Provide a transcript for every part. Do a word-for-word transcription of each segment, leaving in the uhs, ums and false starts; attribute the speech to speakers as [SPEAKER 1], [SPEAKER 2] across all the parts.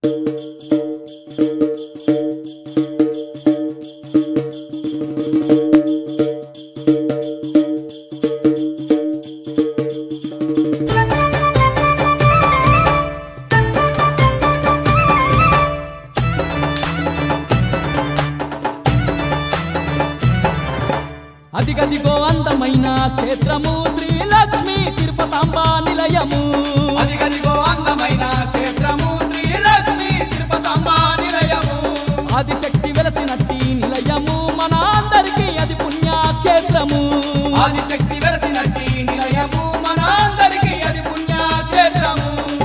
[SPEAKER 1] అదిగదిగో అందమైన క్షేత్రము శ్రీలక్ష్మీ తిరుపతాంబ నిలయము.
[SPEAKER 2] అదిగదిగో అందమైన క్షేత్రము శ్రీలక్ష్మీ తిరుపతాంబ నిలయము.
[SPEAKER 1] ఆదిశక్తి వెలసినట్టి నిలయము మన అందరికీ అది పుణ్యక్షేత్రము.
[SPEAKER 2] ఆదిశక్తి వెలసినట్టి నిలయము మన అందరికీ అది పుణ్యక్షేత్రము.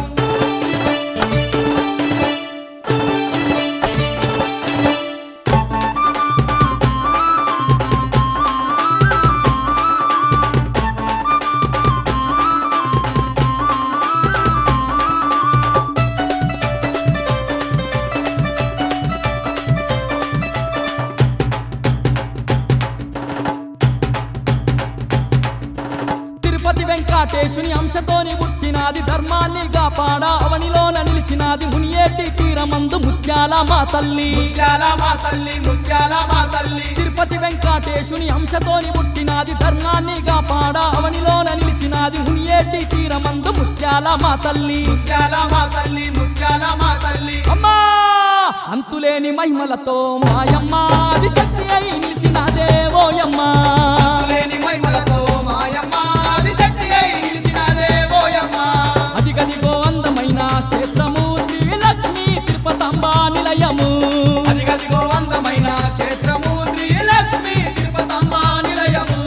[SPEAKER 1] తిరుపతి వెంకటేశుని అంశతోని పుట్టినాది ధర్మాన్ని కాపాడ అవనిలోన నిలిచినాది మునియేటి తీరమందు ముత్యాల మా తల్లి.
[SPEAKER 2] ముత్యాల మా తల్లి ముత్యాల మా తల్లి.
[SPEAKER 1] తిరుపతి వెంకటేశుని అంశతోని పుట్టినాది ధర్మాన్ని కాపాడ అవనిలోన నిలిచినాది మునియేటి తీరమందు ముత్యాల మా తల్లి.
[SPEAKER 2] ముత్యాల మా తల్లి ముత్యాల మా తల్లి.
[SPEAKER 1] అమ్మా అంతులేని మహిమలతో మాయమ్మ అది శక్తి అయి నిలిచినాదే ఓయమ్మ.
[SPEAKER 2] లేని మహిమలతో మాయమ్మ అది శక్తి అయి నిలిచినదే ఓయమ్మ.
[SPEAKER 1] అదిగదిగో అందమైన క్షేత్రము శ్రీలక్ష్మీ తిరుపతాంబ నిలయము.
[SPEAKER 2] అదిగదిగో అందమైన క్షేత్రము శ్రీలక్ష్మీ తిరుపతాంబ నిలయము.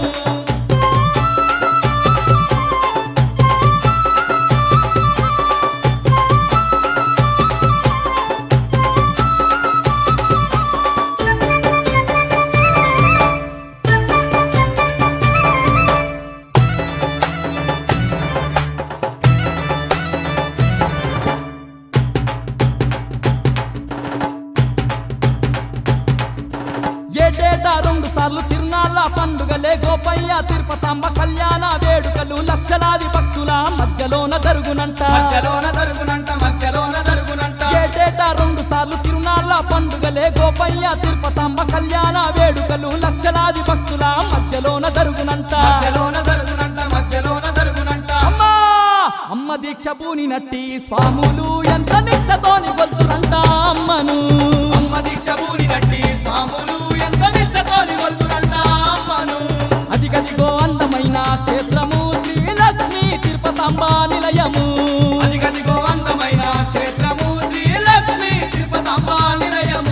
[SPEAKER 1] ఏటేటా రెండు సార్లు తిరునాళ్ళ పండుగలే గోపయ్య తిరుపతాంబ కళ్యాణ వేడుకలు లక్షలాది భక్తుల మధ్యలోన జరుగునంట.
[SPEAKER 2] మధ్యలోన జరుగునంట మధ్యలోన జరుగునంట.
[SPEAKER 1] ఏటేటా రెండు సార్లు తిరునాళ్ళ పండుగలే గోపయ్య తిరుపతాంబ కళ్యాణ వేడుకలు లక్షలాది భక్తుల మధ్యలోన జరుగునంట.
[SPEAKER 2] మధ్యలోన జరుగునంట మధ్యలోన జరుగునంట.
[SPEAKER 1] అమ్మా అమ్మ దీక్ష పూనినట్టి స్వాములు ఎంత నిష్టతోని గొల్తురంట అమ్మను.
[SPEAKER 2] అమ్మ దీక్ష పూనినట్టి స్వాములు ఎంత నిష్టతోని గొల్తురంట అమ్మను.
[SPEAKER 1] అదిగదిగో అందమైన క్షేత్రము శ్రీలక్ష్మీ తిరుపతాంబ నిలయము.
[SPEAKER 2] అదిగదిగో అందమైన క్షేత్రము శ్రీలక్ష్మీ తిరుపతాంబ నిలయము.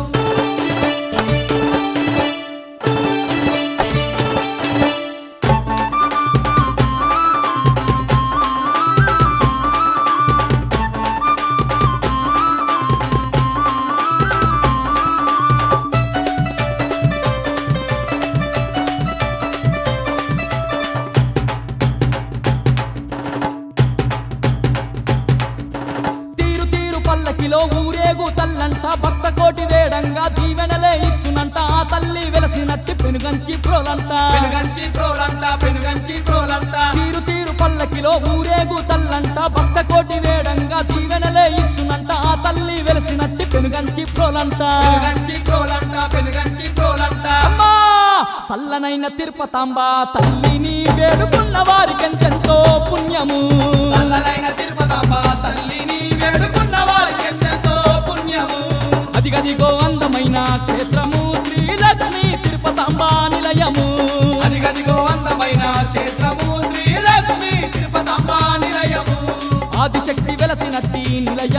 [SPEAKER 1] తీరు తీరు పల్లకిలో ఊరేగు తల్లంట భక్త కోటి వేడంగా దీవెనలే ఇచ్చునంట. ఆ తల్లి వెలసినట్టి పెనుగంచి ప్రోలంట.
[SPEAKER 2] పెనుగంచి ప్రోలంట పెనుగంచి ప్రోలంట.
[SPEAKER 1] తీరు తీరు పల్లకిలో ఊరేగు తల్లంట భక్త కోటి వేడంగా దీవెనలే ఇచ్చునంట. ఆ తల్లి వెలసినట్టి పెనుగంచి ప్రోలంట.
[SPEAKER 2] పెనుగంచి ప్రోలంట పెనుగంచి ప్రోలంట.
[SPEAKER 1] అమ్మా సల్లనైన తిరుపతాంబ తల్లిని వేడుకున్న వారికెంతెంతో పుణ్యము.
[SPEAKER 2] చల్లనైన తిరుపతాంబ తల్లిని వేడుకున్న వారికి ఎంతో పుణ్యము.
[SPEAKER 1] అదిగదిగో అందమైన క్షేత్రము శ్రీలక్ష్మీ తిరుపతాంబ నిలయము.
[SPEAKER 2] అదిగదిగో అందమైన క్షేత్రము శ్రీలక్ష్మీ తిరుపతాంబ నిలయము.
[SPEAKER 1] ఆదిశక్తి వెలసినట్టి నిలయము